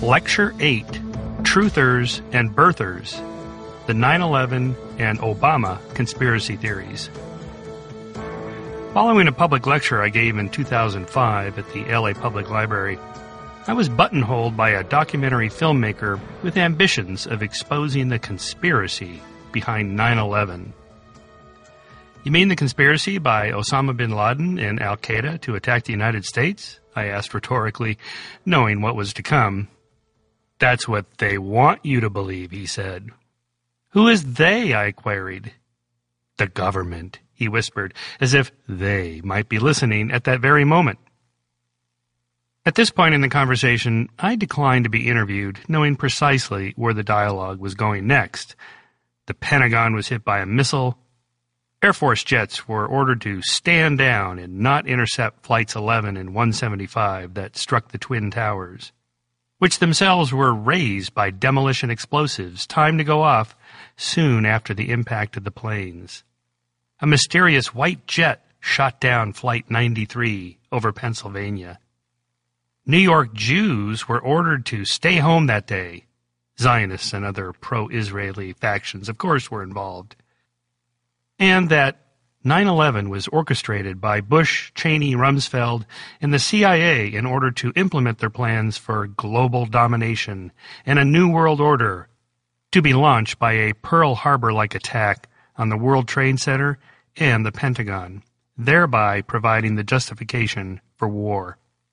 Lecture 8, Truthers and Birthers, the 9/11 and Obama Conspiracy Theories. Following a public lecture I gave in 2005 at the LA Public Library, I was buttonholed by a documentary filmmaker with ambitions of exposing the conspiracy behind 9/11. You mean the conspiracy by Osama bin Laden and Al-Qaeda to attack the United States? I asked rhetorically, knowing what was to come. That's what they want you to believe, he said. Who is they? I queried. The government, he whispered, as if they might be listening at that very moment. At this point in the conversation, I declined to be interviewed, knowing precisely where the dialogue was going next. The Pentagon was hit by a missile. Air Force jets were ordered to stand down and not intercept Flights 11 and 175 that struck the Twin Towers, which themselves were razed by demolition explosives timed to go off soon after the impact of the planes. A mysterious white jet shot down Flight 93 over Pennsylvania. New York Jews were ordered to stay home that day. Zionists and other pro-Israeli factions, of course, were involved. And that 9/11 was orchestrated by Bush, Cheney, Rumsfeld, and the CIA in order to implement their plans for global domination and a new world order to be launched by a Pearl Harbor-like attack on the World Trade Center and the Pentagon, thereby providing the justification for war.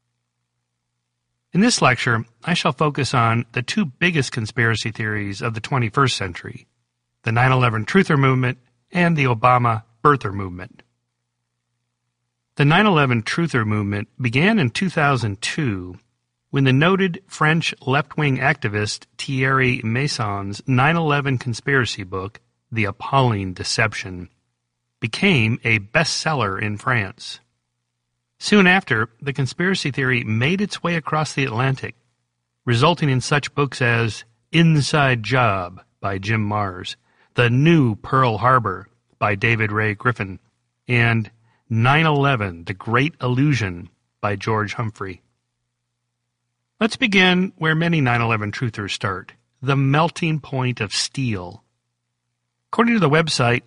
In this lecture, I shall focus on the two biggest conspiracy theories of the 21st century, the 9/11 Truther Movement and the Obama Birther Movement. The 9/11 Truther Movement began in 2002 when the noted French left-wing activist Thierry Meyson's 9/11 conspiracy book, The Appalling Deception, became a bestseller in France. Soon after, the conspiracy theory made its way across the Atlantic, resulting in such books as Inside Job by Jim Marrs, The New Pearl Harbor by David Ray Griffin, and 9/11, The Great Illusion by George Humphrey. Let's begin where many 9/11 truthers start, the melting point of steel. According to the website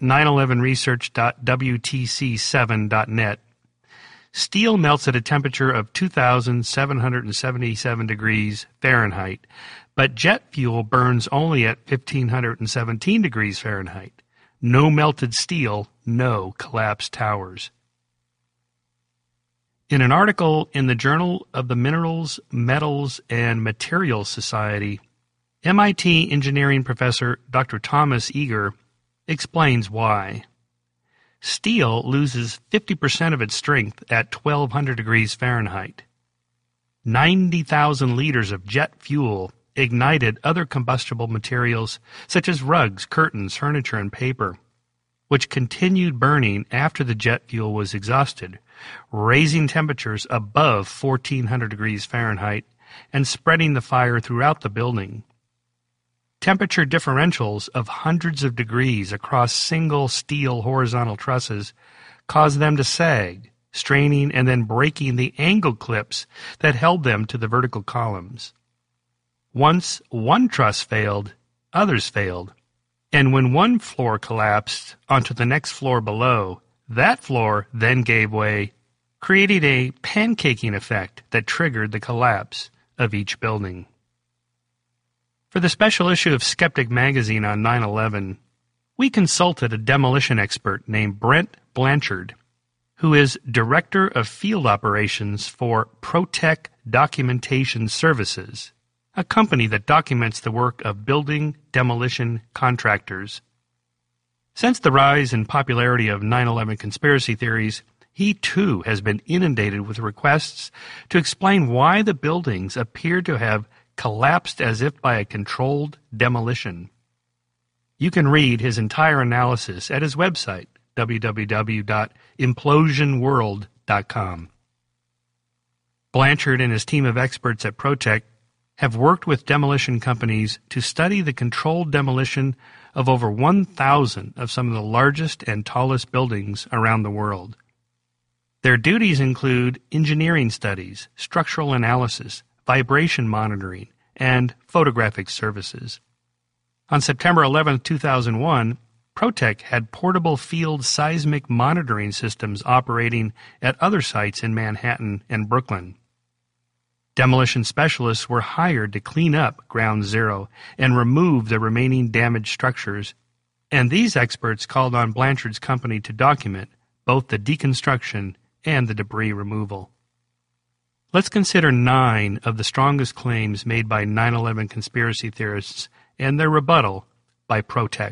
911research.wtc7.net, steel melts at a temperature of 2,777 degrees Fahrenheit, but jet fuel burns only at 1,517 degrees Fahrenheit. No melted steel, no collapsed towers. In an article in the Journal of the Minerals, Metals, and Materials Society, MIT engineering professor Dr. Thomas Eagar explains why. Steel loses 50% of its strength at 1,200 degrees Fahrenheit. 90,000 liters of jet fuel ignited other combustible materials such as rugs, curtains, furniture, and paper, which continued burning after the jet fuel was exhausted, raising temperatures above 1,400 degrees Fahrenheit and spreading the fire throughout the building. Temperature differentials of hundreds of degrees across single steel horizontal trusses caused them to sag, straining and then breaking the angle clips that held them to the vertical columns. Once one truss failed, others failed, and when one floor collapsed onto the next floor below, that floor then gave way, creating a pancaking effect that triggered the collapse of each building. For the special issue of Skeptic magazine on 9/11, we consulted a demolition expert named Brent Blanchard, who is Director of Field Operations for Protec Documentation Services, a company that documents the work of building demolition contractors. Since the rise in popularity of 9/11 conspiracy theories, he too has been inundated with requests to explain why the buildings appear to have collapsed as if by a controlled demolition. You can read his entire analysis at his website, www.implosionworld.com. Blanchard and his team of experts at Protec have worked with demolition companies to study the controlled demolition of over 1,000 of some of the largest and tallest buildings around the world. Their duties include engineering studies, structural analysis, vibration monitoring, and photographic services. On September 11, 2001, Protec had portable field seismic monitoring systems operating at other sites in Manhattan and Brooklyn. Demolition specialists were hired to clean up Ground Zero and remove the remaining damaged structures, and these experts called on Blanchard's company to document both the deconstruction and the debris removal. Let's consider 9 of the strongest claims made by 9/11 conspiracy theorists and their rebuttal by Protec.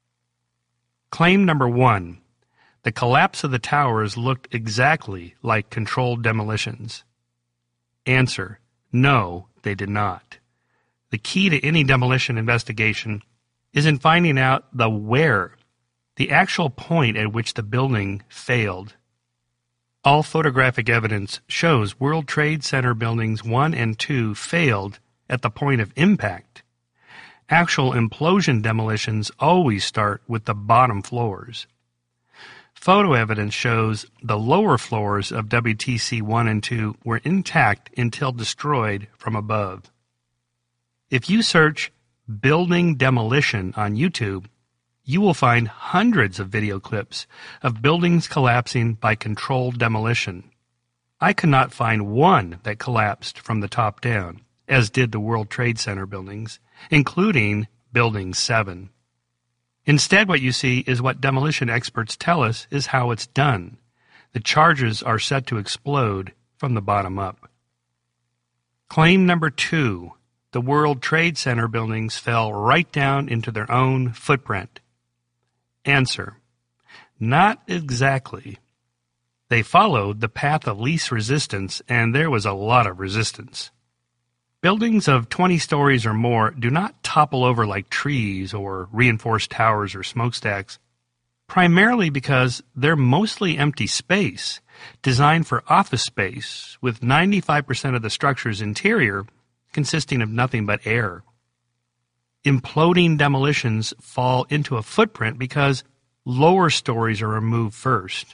Claim number 1. The collapse of the towers looked exactly like controlled demolitions. Answer: no, they did not. The key to any demolition investigation is in finding out the where, the actual point at which the building failed. All photographic evidence shows World Trade Center buildings 1 and 2 failed at the point of impact. Actual implosion demolitions always start with the bottom floors. Photo evidence shows the lower floors of WTC 1 and 2 were intact until destroyed from above. If you search building demolition on YouTube, you will find hundreds of video clips of buildings collapsing by controlled demolition. I could not find one that collapsed from the top down, as did the World Trade Center buildings, including Building 7. Instead, what you see is what demolition experts tell us is how it's done. The charges are set to explode from the bottom up. Claim number 2. The World Trade Center buildings fell right down into their own footprint. Answer: not exactly. They followed the path of least resistance, and there was a lot of resistance. Buildings of 20 stories or more do not topple over like trees or reinforced towers or smokestacks, primarily because they're mostly empty space, designed for office space, with 95% of the structure's interior consisting of nothing but air. Imploding demolitions fall into a footprint because lower stories are removed first.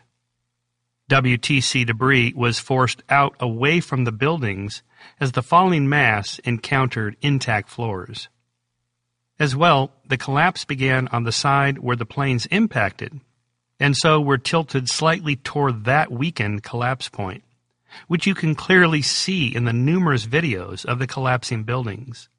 WTC debris was forced out away from the buildings as the falling mass encountered intact floors. As well, the collapse began on the side where the planes impacted, and so were tilted slightly toward that weakened collapse point, which you can clearly see in the numerous videos of the collapsing buildings.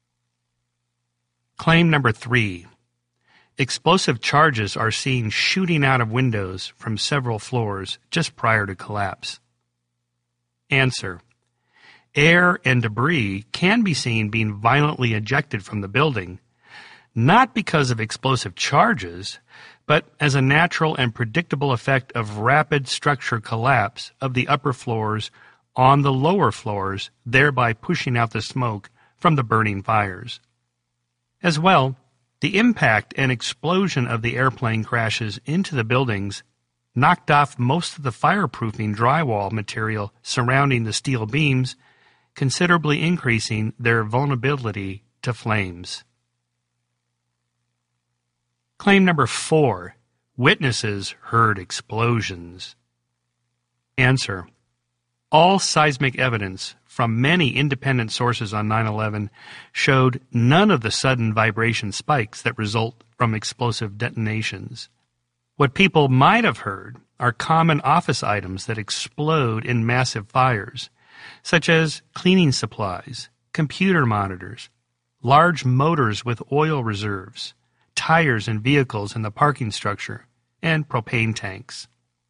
Claim number 3. Explosive charges are seen shooting out of windows from several floors just prior to collapse. Answer: air and debris can be seen being violently ejected from the building, not because of explosive charges, but as a natural and predictable effect of rapid structure collapse of the upper floors on the lower floors, thereby pushing out the smoke from the burning fires. As well, the impact and explosion of the airplane crashes into the buildings knocked off most of the fireproofing drywall material surrounding the steel beams, considerably increasing their vulnerability to flames. Claim number 4. Witnesses heard explosions. Answer: all seismic evidence from many independent sources on 9/11 showed none of the sudden vibration spikes that result from explosive detonations. What people might have heard are common office items that explode in massive fires, such as cleaning supplies, computer monitors, large motors with oil reserves, tires and vehicles in the parking structure, and propane tanks.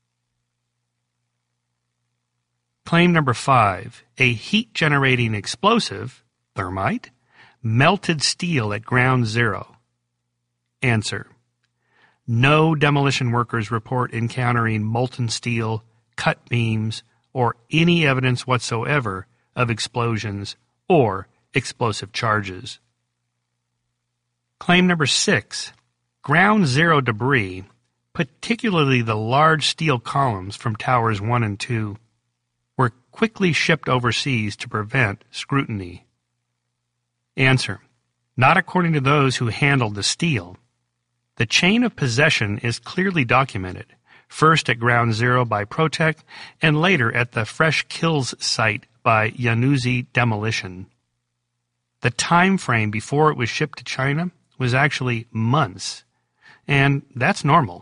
Claim number 5. A heat-generating explosive, thermite, melted steel at Ground Zero. Answer: no demolition workers report encountering molten steel, cut beams, or any evidence whatsoever of explosions or explosive charges. Claim number 6. Ground Zero debris, particularly the large steel columns from Towers 1 and 2, were quickly shipped overseas to prevent scrutiny. Answer: not according to those who handled the steel. The chain of possession is clearly documented, first at Ground Zero by Protec and later at the Fresh Kills site by Januzzi Demolition. The time frame before it was shipped to China was actually months, and that's normal.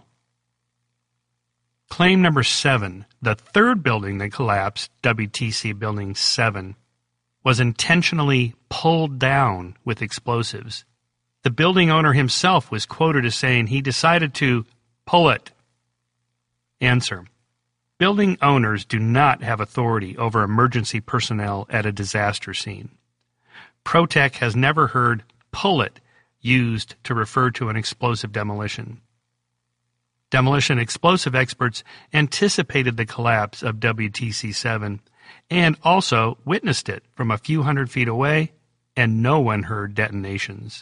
Claim number 7, the third building that collapsed, WTC Building 7, was intentionally pulled down with explosives. The building owner himself was quoted as saying he decided to pull it. Answer: building owners do not have authority over emergency personnel at a disaster scene. Protec has never heard pull it used to refer to an explosive demolition. Demolition explosive experts anticipated the collapse of WTC-7 and also witnessed it from a few hundred feet away, and no one heard detonations.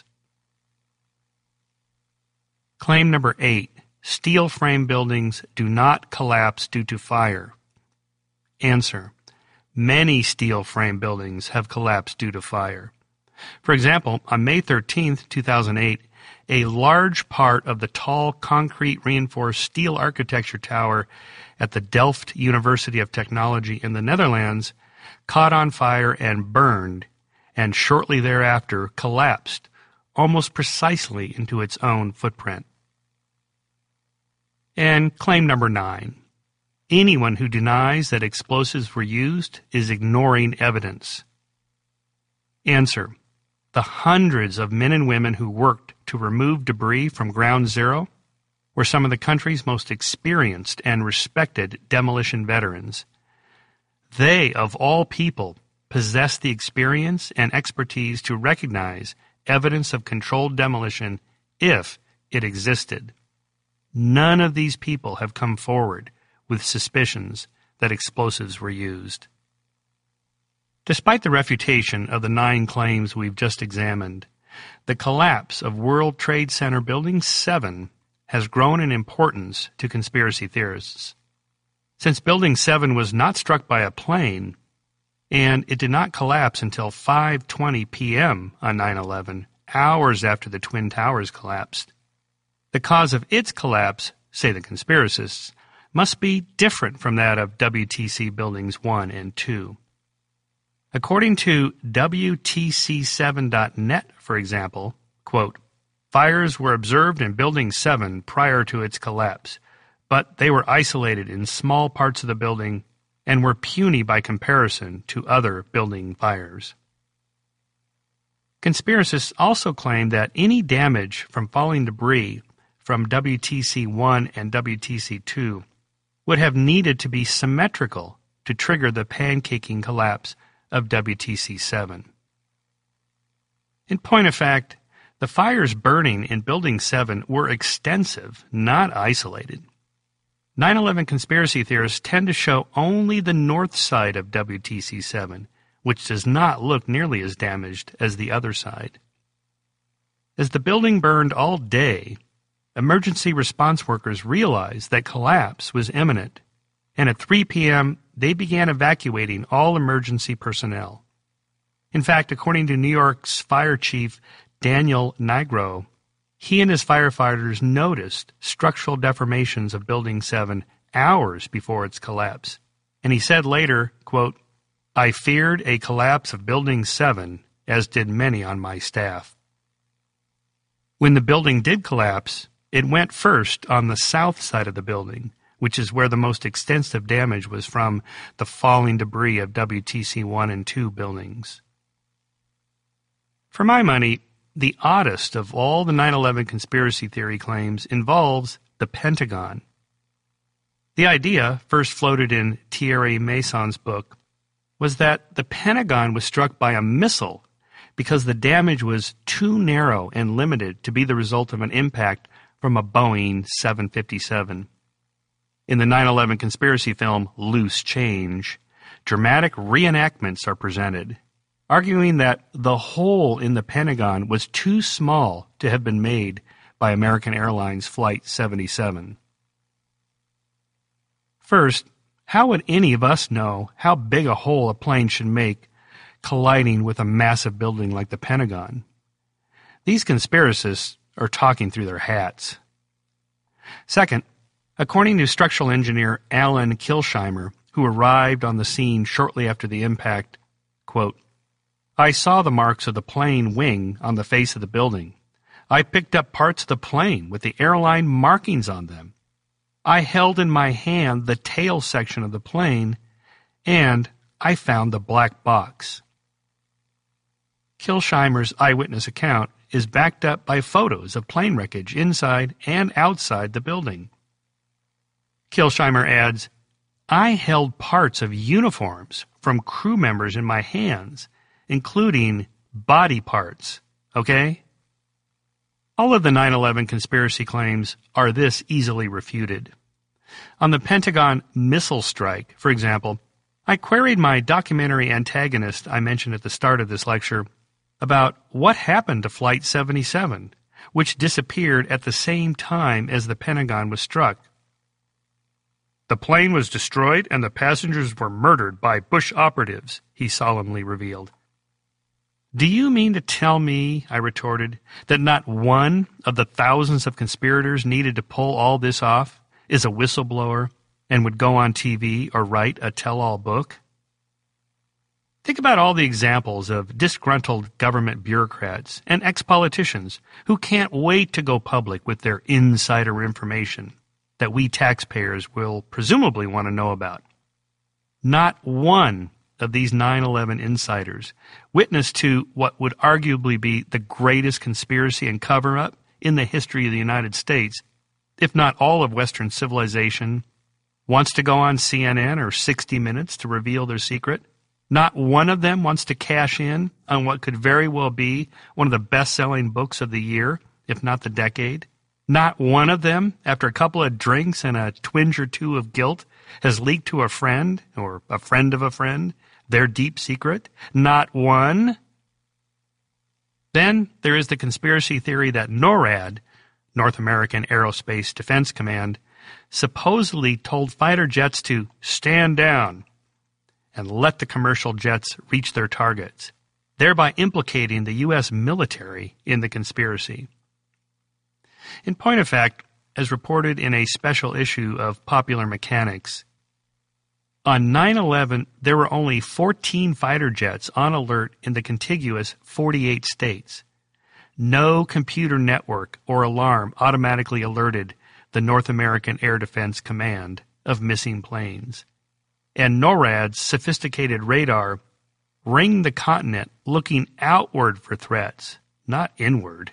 Claim number 8, steel frame buildings do not collapse due to fire. Answer: many steel frame buildings have collapsed due to fire. For example, on May 13, 2008, a large part of the tall concrete reinforced steel architecture tower at the Delft University of Technology in the Netherlands caught on fire and burned, and shortly thereafter collapsed almost precisely into its own footprint. And claim number 9. Anyone who denies that explosives were used is ignoring evidence. Answer: the hundreds of men and women who worked to remove debris from Ground Zero were some of the country's most experienced and respected demolition veterans. They, of all people, possessed the experience and expertise to recognize evidence of controlled demolition if it existed. None of these people have come forward with suspicions that explosives were used. Despite the refutation of the 9 claims we've just examined, the collapse of World Trade Center Building 7 has grown in importance to conspiracy theorists. Since Building 7 was not struck by a plane, and it did not collapse until 5:20 p.m. on 9/11, hours after the Twin Towers collapsed, the cause of its collapse, say the conspiracists, must be different from that of WTC Buildings 1 and 2. According to WTC7.net, for example, quote, fires were observed in Building 7 prior to its collapse, but they were isolated in small parts of the building and were puny by comparison to other building fires. Conspiracists also claim that any damage from falling debris from WTC-1 and WTC-2 would have needed to be symmetrical to trigger the pancaking collapse of WTC-7. In point of fact, the fires burning in Building 7 were extensive, not isolated. 9/11 conspiracy theorists tend to show only the north side of WTC-7, which does not look nearly as damaged as the other side. As the building burned all day, emergency response workers realized that collapse was imminent, and at 3 p.m., they began evacuating all emergency personnel. In fact, according to New York's fire chief Daniel Nigro, he and his firefighters noticed structural deformations of Building 7 hours before its collapse. And he said later, quote, I feared a collapse of Building 7, as did many on my staff. When the building did collapse, it went first on the south side of the building, which is where the most extensive damage was from the falling debris of WTC-1 and 2 buildings. For my money, the oddest of all the 9/11 conspiracy theory claims involves the Pentagon. The idea, first floated in Thierry Mason's book, was that the Pentagon was struck by a missile because the damage was too narrow and limited to be the result of an impact from a Boeing 757. In the 9/11 conspiracy film Loose Change, dramatic reenactments are presented, arguing that the hole in the Pentagon was too small to have been made by American Airlines Flight 77. First, how would any of us know how big a hole a plane should make colliding with a massive building like the Pentagon? These conspiracists are talking through their hats. Second, according to structural engineer Alan Kilsheimer, who arrived on the scene shortly after the impact, quote, I saw the marks of the plane wing on the face of the building. I picked up parts of the plane with the airline markings on them. I held in my hand the tail section of the plane, and I found the black box. Kilsheimer's eyewitness account is backed up by photos of plane wreckage inside and outside the building. Kilsheimer adds, I held parts of uniforms from crew members in my hands, including body parts, okay? All of the 9/11 conspiracy claims are this easily refuted. On the Pentagon missile strike, for example, I queried my documentary antagonist I mentioned at the start of this lecture about what happened to Flight 77, which disappeared at the same time as the Pentagon was struck. The plane was destroyed and the passengers were murdered by Bush operatives, he solemnly revealed. Do you mean to tell me, I retorted, that not one of the thousands of conspirators needed to pull all this off is a whistleblower and would go on TV or write a tell-all book? Think about all the examples of disgruntled government bureaucrats and ex-politicians who can't wait to go public with their insider information that we taxpayers will presumably want to know about. Not one of these 9/11 insiders witness to what would arguably be the greatest conspiracy and cover-up in the history of the United States, if not all of Western civilization, wants to go on CNN or 60 Minutes to reveal their secret. Not one of them wants to cash in on what could very well be one of the best-selling books of the year, if not the decade. Not one of them, after a couple of drinks and a twinge or two of guilt, has leaked to a friend or a friend of a friend their deep secret. Not one. Then there is the conspiracy theory that NORAD, North American Aerospace Defense Command, supposedly told fighter jets to stand down and let the commercial jets reach their targets, thereby implicating the U.S. military in the conspiracy. In point of fact, as reported in a special issue of Popular Mechanics, on 9/11 there were only 14 fighter jets on alert in the contiguous 48 states. No computer network or alarm automatically alerted the North American Air Defense Command of missing planes. And NORAD's sophisticated radar ringed the continent looking outward for threats, not inward.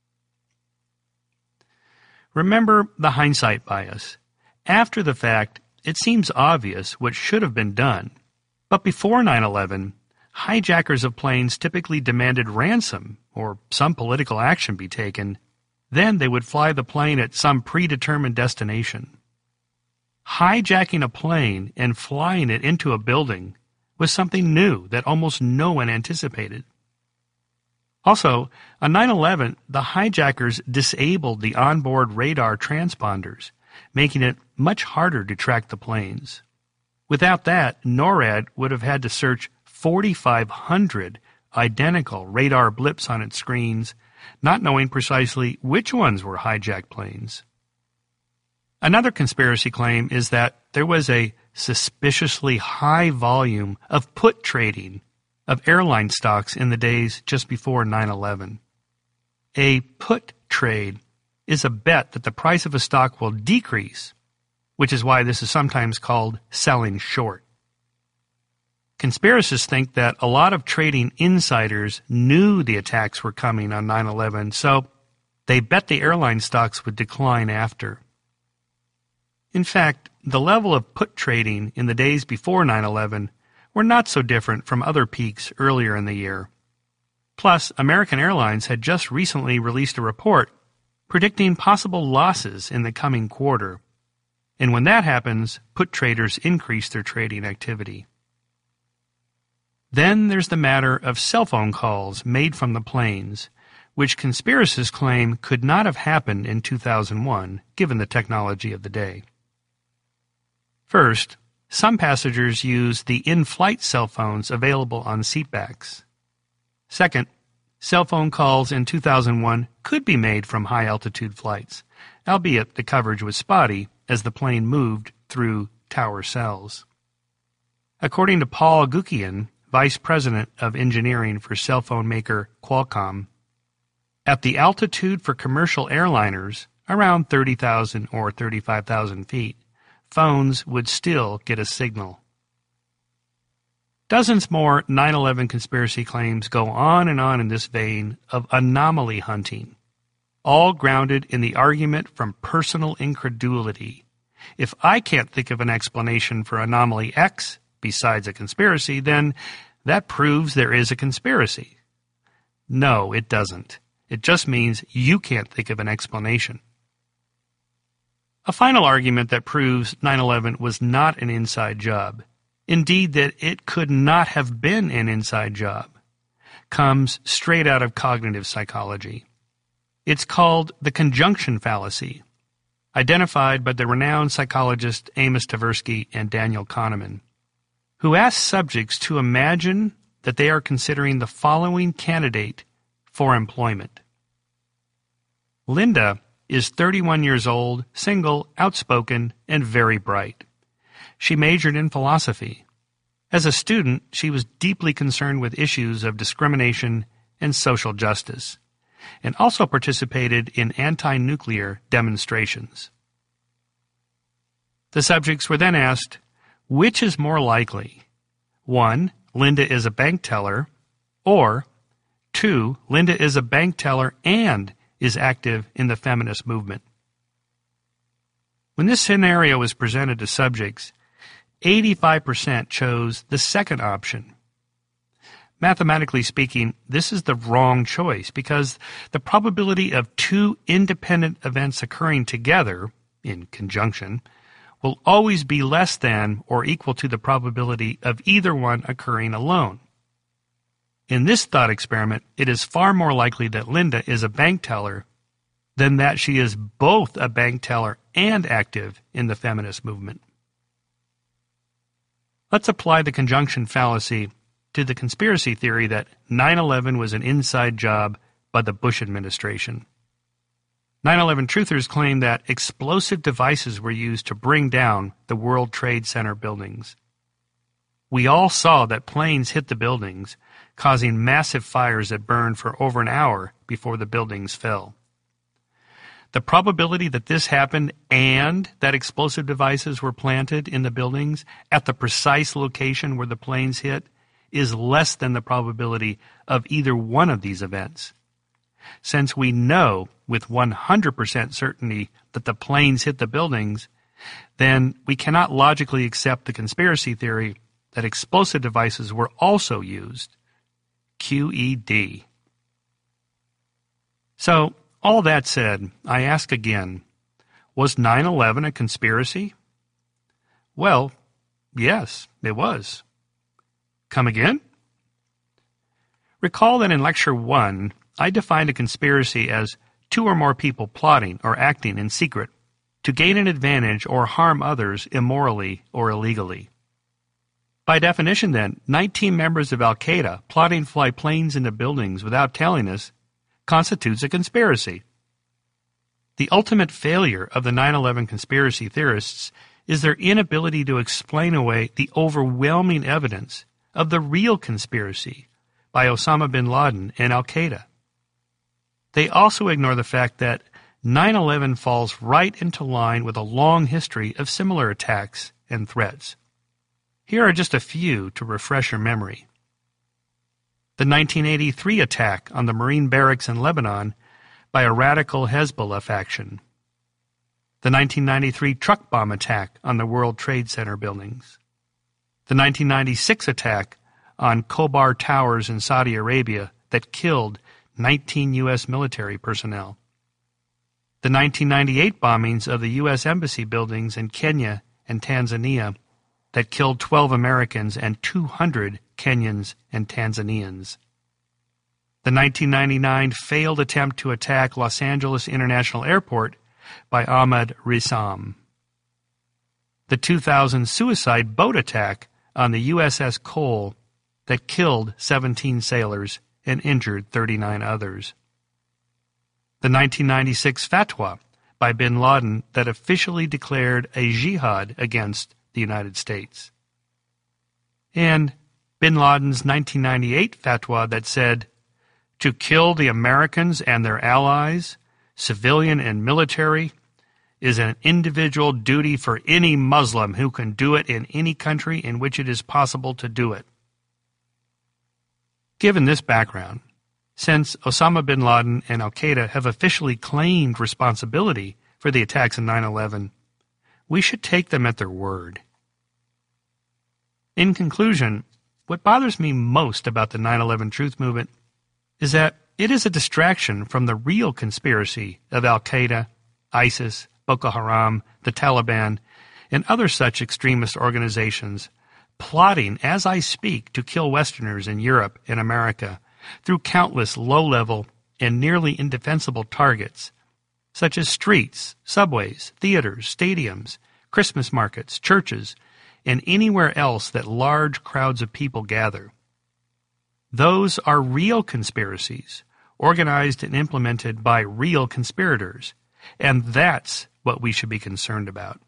Remember the hindsight bias. After the fact, it seems obvious what should have been done. But before 9/11, hijackers of planes typically demanded ransom or some political action be taken. Then they would fly the plane at some predetermined destination. Hijacking a plane and flying it into a building was something new that almost no one anticipated. Also, on 9/11, the hijackers disabled the onboard radar transponders, making it much harder to track the planes. Without that, NORAD would have had to search 4,500 identical radar blips on its screens, not knowing precisely which ones were hijacked planes. Another conspiracy claim is that there was a suspiciously high volume of put trading of airline stocks in the days just before 9/11. A put trade is a bet that the price of a stock will decrease, which is why this is sometimes called selling short. Conspiracists think that a lot of trading insiders knew the attacks were coming on 9/11, so they bet the airline stocks would decline after. In fact, the level of put trading in the days before 9/11 were not so different from other peaks earlier in the year. Plus, American Airlines had just recently released a report predicting possible losses in the coming quarter. And when that happens, put traders increase their trading activity. Then there's the matter of cell phone calls made from the planes, which conspiracists claim could not have happened in 2001, given the technology of the day. First, some passengers use the in-flight cell phones available on seatbacks. Second, cell phone calls in 2001 could be made from high-altitude flights, albeit the coverage was spotty as the plane moved through tower cells. According to Paul Gukian, vice president of engineering for cell phone maker Qualcomm. At the altitude for commercial airliners, around 30,000 or 35,000 feet, phones would still get a signal. Dozens more 9/11 conspiracy claims go on in this vein of anomaly hunting, all grounded in the argument from personal incredulity. If I can't think of an explanation for anomaly X besides a conspiracy, then that proves there is a conspiracy. No, it doesn't. It just means you can't think of an explanation. A final argument that proves 9/11 was not an inside job, indeed that it could not have been an inside job, comes straight out of cognitive psychology. It's called the conjunction fallacy, identified by the renowned psychologists Amos Tversky and Daniel Kahneman, who asked subjects to imagine that they are considering the following candidate for employment. Linda is 31 years old, single, outspoken, and very bright. She majored in philosophy. As a student, she was deeply concerned with issues of discrimination and social justice, and also participated in anti-nuclear demonstrations. The subjects were then asked, which is more likely? 1. Linda is a bank teller, or 2. Linda is a bank teller and is active in the feminist movement. When this scenario was presented to subjects, 85% chose the second option. Mathematically speaking, this is the wrong choice because the probability of two independent events occurring together, in conjunction, will always be less than or equal to the probability of either one occurring alone. In this thought experiment, it is far more likely that Linda is a bank teller than that she is both a bank teller and active in the feminist movement. Let's apply the conjunction fallacy to the conspiracy theory that 9/11 was an inside job by the Bush administration. 9/11 truthers claim that explosive devices were used to bring down the World Trade Center buildings. We all saw that planes hit the buildings, causing massive fires that burned for over an hour before the buildings fell. The probability that this happened and that explosive devices were planted in the buildings at the precise location where the planes hit is less than the probability of either one of these events. Since we know with 100% certainty that the planes hit the buildings, then we cannot logically accept the conspiracy theory that explosive devices were also used. QED. So, all that said, I ask again, was 9/11 a conspiracy? Well, yes, it was. Come again? Recall that in Lecture 1, I defined a conspiracy as two or more people plotting or acting in secret to gain an advantage or harm others immorally or illegally. By definition, then, 19 members of Al-Qaeda plotting to fly planes into buildings without telling us constitutes a conspiracy. The ultimate failure of the 9/11 conspiracy theorists is their inability to explain away the overwhelming evidence of the real conspiracy by Osama bin Laden and Al-Qaeda. They also ignore the fact that 9/11 falls right into line with a long history of similar attacks and threats. Here are just a few to refresh your memory. The 1983 attack on the Marine barracks in Lebanon by a radical Hezbollah faction. The 1993 truck bomb attack on the World Trade Center buildings. The 1996 attack on Khobar Towers in Saudi Arabia that killed 19 U.S. military personnel. The 1998 bombings of the U.S. Embassy buildings in Kenya and Tanzania that killed 12 Americans and 200 Kenyans and Tanzanians. The 1999 failed attempt to attack Los Angeles International Airport by Ahmad Rissam. The 2000 suicide boat attack on the USS Cole that killed 17 sailors and injured 39 others. The 1996 fatwa by bin Laden that officially declared a jihad against the United States. And Bin Laden's 1998 fatwa that said, "To kill the Americans and their allies, civilian and military, is an individual duty for any Muslim who can do it in any country in which it is possible to do it." Given this background, since Osama bin Laden and al-Qaeda have officially claimed responsibility for the attacks on 9/11, we should take them at their word. In conclusion, what bothers me most about the 9/11 Truth Movement is that it is a distraction from the real conspiracy of al-Qaeda, ISIS, Boko Haram, the Taliban, and other such extremist organizations plotting as I speak to kill Westerners in Europe and America through countless low-level and nearly indefensible targets, such as streets, subways, theaters, stadiums, Christmas markets, churches, and anywhere else that large crowds of people gather. Those are real conspiracies, organized and implemented by real conspirators, and that's what we should be concerned about.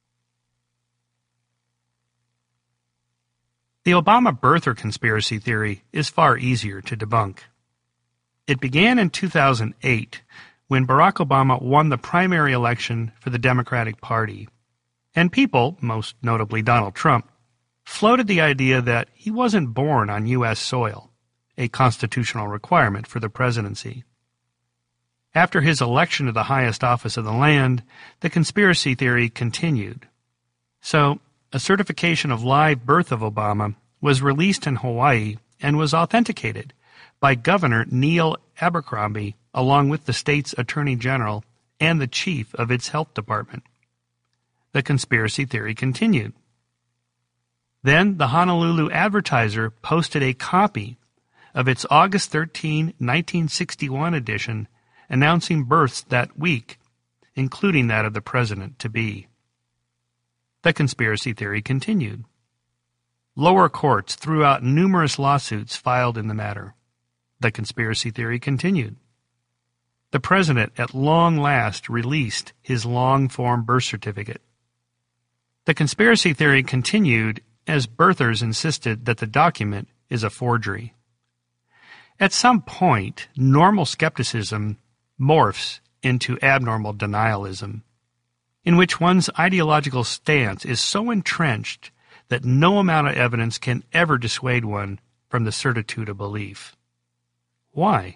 The Obama birther conspiracy theory is far easier to debunk. It began in 2008 when Barack Obama won the primary election for the Democratic Party, and people, most notably Donald Trump, floated the idea that he wasn't born on U.S. soil, a constitutional requirement for the presidency. After his election to the highest office of the land, the conspiracy theory continued. So, a certification of live birth of Obama was released in Hawaii and was authenticated by Governor Neil Abercrombie along with the state's attorney general and the chief of its health department. The conspiracy theory continued. Then the Honolulu Advertiser posted a copy of its August 13, 1961 edition announcing births that week, including that of the president-to-be. The conspiracy theory continued. Lower courts threw out numerous lawsuits filed in the matter. The conspiracy theory continued. The president at long last released his long-form birth certificate. The conspiracy theory continued as birthers insisted that the document is a forgery. At some point, normal skepticism morphs into abnormal denialism, in which one's ideological stance is so entrenched that no amount of evidence can ever dissuade one from the certitude of belief. Why?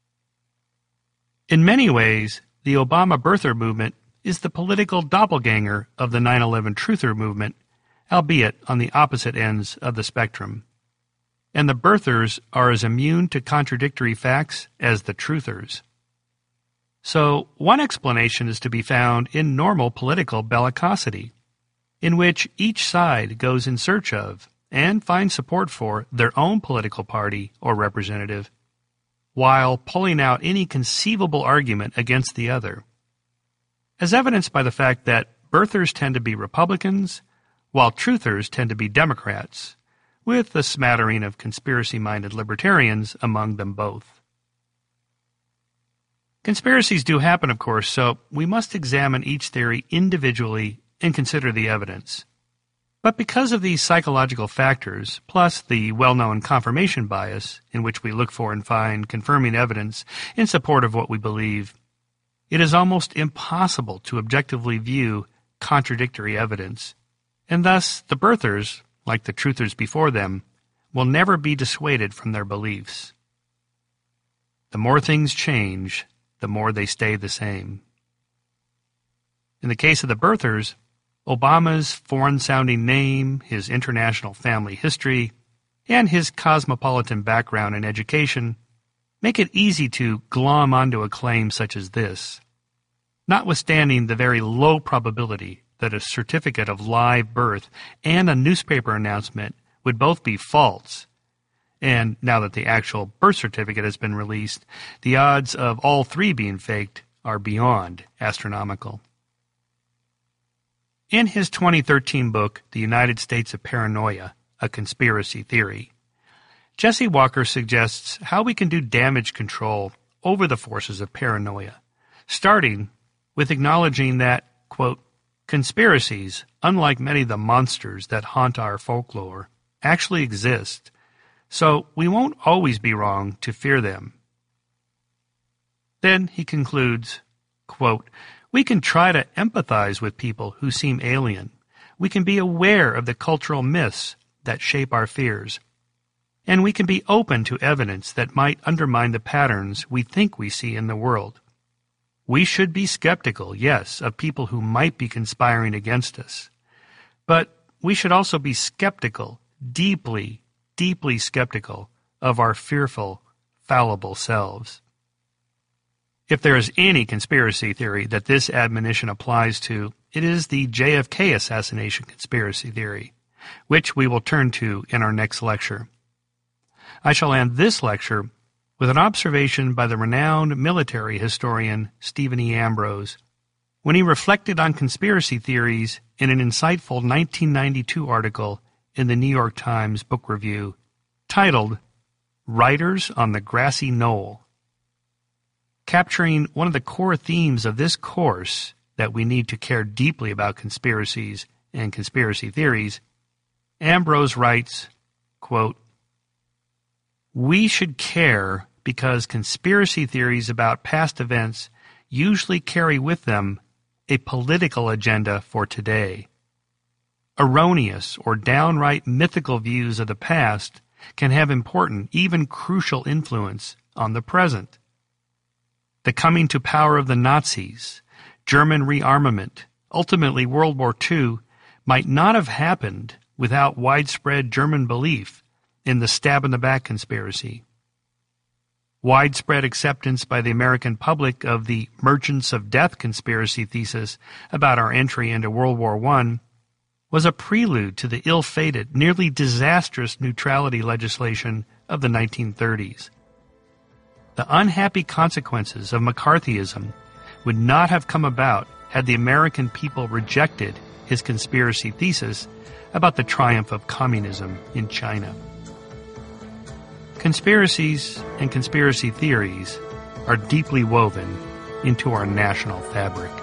In many ways, the Obama birther movement is the political doppelganger of the 9/11 truther movement, albeit on the opposite ends of the spectrum. And the birthers are as immune to contradictory facts as the truthers. So, one explanation is to be found in normal political bellicosity, in which each side goes in search of and finds support for their own political party or representative, while pulling out any conceivable argument against the other, as evidenced by the fact that birthers tend to be Republicans, while truthers tend to be Democrats, with a smattering of conspiracy-minded libertarians among them both. Conspiracies do happen, of course, so we must examine each theory individually and consider the evidence. But because of these psychological factors, plus the well-known confirmation bias, in which we look for and find confirming evidence in support of what we believe, it is almost impossible to objectively view contradictory evidence, and thus the birthers, like the truthers before them, will never be dissuaded from their beliefs. The more things change, the more they stay the same. In the case of the birthers, Obama's foreign-sounding name, his international family history, and his cosmopolitan background and education make it easy to glom onto a claim such as this, notwithstanding the very low probability that a certificate of live birth and a newspaper announcement would both be false. And now that the actual birth certificate has been released, the odds of all three being faked are beyond astronomical. In his 2013 book, The United States of Paranoia, A Conspiracy Theory, Jesse Walker suggests how we can do damage control over the forces of paranoia, starting with acknowledging that, quote, conspiracies, unlike many of the monsters that haunt our folklore, actually exist So we won't always be wrong to fear them. Then he concludes, quote, "We can try to empathize with people who seem alien. We can be aware of the cultural myths that shape our fears. And we can be open to evidence that might undermine the patterns we think we see in the world. We should be skeptical, yes, of people who might be conspiring against us. But we should also be skeptical, deeply, deeply skeptical of our fearful, fallible selves." If there is any conspiracy theory that this admonition applies to, it is the JFK assassination conspiracy theory, which we will turn to in our next lecture. I shall end this lecture with an observation by the renowned military historian Stephen E. Ambrose, when he reflected on conspiracy theories in an insightful 1992 article in the New York Times Book Review titled "Writers on the Grassy Knoll." Capturing one of the core themes of this course, that we need to care deeply about conspiracies and conspiracy theories, Ambrose writes, quote, "We should care because conspiracy theories about past events usually carry with them a political agenda for today. Erroneous or downright mythical views of the past can have important, even crucial influence on the present. The coming to power of the Nazis, German rearmament, ultimately World War II, might not have happened without widespread German belief in the stab-in-the-back conspiracy. Widespread acceptance by the American public of the Merchants of Death conspiracy thesis about our entry into World War I was a prelude to the ill-fated, nearly disastrous neutrality legislation of the 1930s. The unhappy consequences of McCarthyism would not have come about had the American people rejected his conspiracy thesis about the triumph of communism in China. Conspiracies and conspiracy theories are deeply woven into our national fabric.